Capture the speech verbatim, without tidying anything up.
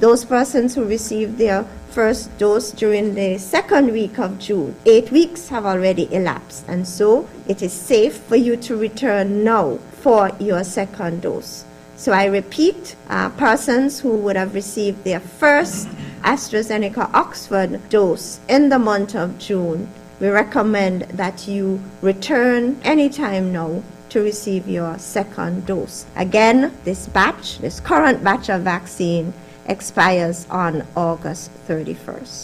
Those persons who received their first dose during the second week of June, eight weeks have already elapsed, and so it is safe for you to return now for your second dose. So I repeat, uh, persons who would have received their first AstraZeneca Oxford dose in the month of June, we recommend that you return anytime now to receive your second dose. Again, this batch, this current batch of vaccine expires on August thirty-first.